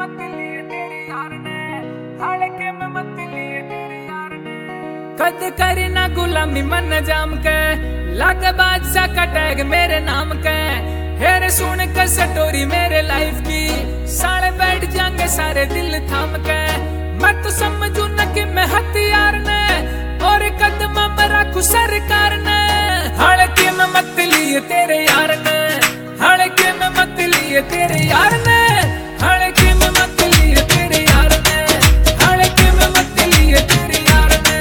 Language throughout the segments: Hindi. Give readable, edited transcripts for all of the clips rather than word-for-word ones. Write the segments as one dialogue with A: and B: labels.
A: मत लिए तेरे यार ने, हड़के में मत लिए तेरे यार ने। कद करी ना गुलामी मन जाम के, लागे बादशाह का टैग मेरे नाम के। हेरे सुन के स्टोरी मेरे लाइफ की, साले बैठ जाएंगे सारे दिल थाम के। मैं तो समझू न कि मैं हथियार ने, और कदम में रखू सरकार ने। हड़के में मत लिए तेरे यार ने, हड़के में मत लिए तेरे यार ने, हड़के में मत लिए तेरे यार ने, हड़के में मत लिए तेरे यार ने।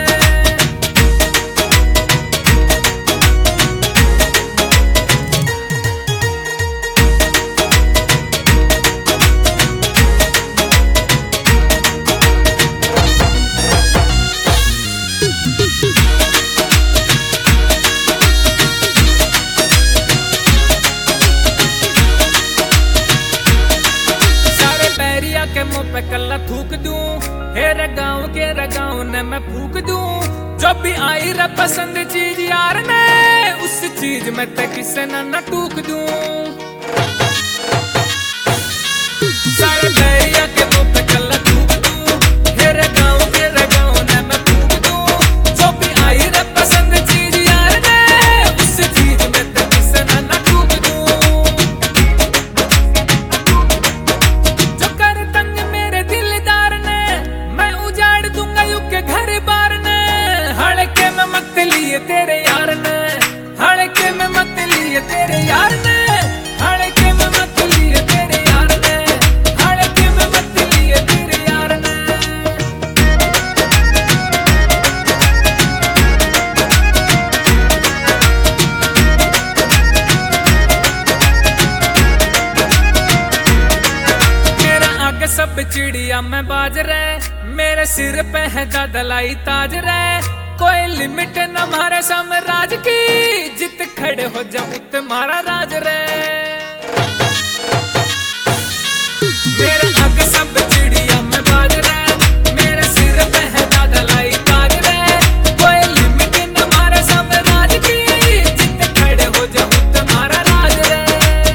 A: के मुंह पे कल्ला थूक दूं, हेरे गाँव के रगाओं ने मैं फूक दूं। जो भी आई रे पसंद चीज यार ने, उस चीज में ते किसे न टूक दूं। सारे बैरिया के मुंह पे कल्ला थूक दूं, हेरे गाँव के रगाओं ने मैं फूक दूं। जो भी आई रे पसंद चीज यार ने, उस चीज में ते किसे न टूक दूं। घर बार ने, हड़के में मत लिए तेरे यार ने, हड़के में मत लिए तेरे यार ने, हड़के में मत लिए तेरे यार ने, हड़के में मत लिए तेरे यार ने। मेरा आगे सब चिड़िया में बाज रहे, मेरे सिर पे है दादलाई ताज रे। कोई लिमिट न मारे साम्राज्य की, जित खड़े हो जाऊं तुम्हारा राज रे। मेरे आगे सब चिड़िया में बाज रे, मेरे सिर पे है दादलाई ताज रे। कोई लिमिट न मारे साम्राज्य की, जित खड़े हो जाऊं तुम्हारा राज रे।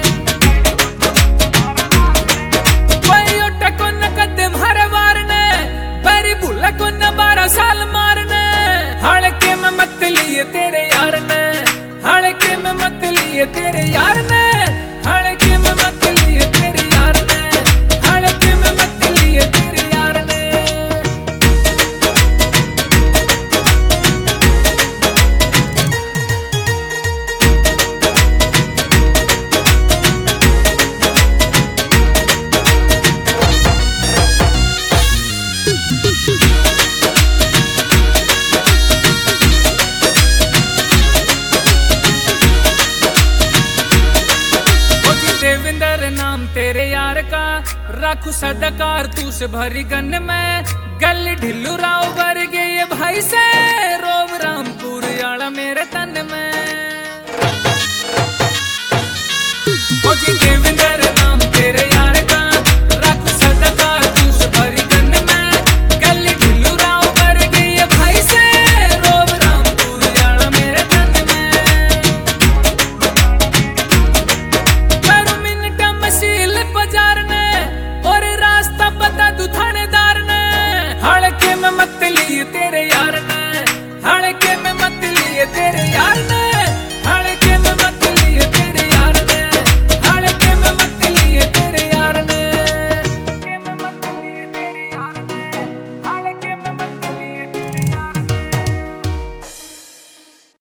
A: कोई उठा को न कदम हर वार ने, बरी भूला को न 12 साल मारने। हड़के में मत लिए तेरे यार ने, हड़के में मत लिए तेरे यार ने, हड़के में मत लिए तेरे यार ने, हड़के में मत लिए तेरे यार ने। देविंदर नाम तेरे यार का, राखू सदाकार तू से भरी गन में। गल ढिल्लू राव भर गए भाई से, रोब रामपुर याला मेरे तन में। देविंदर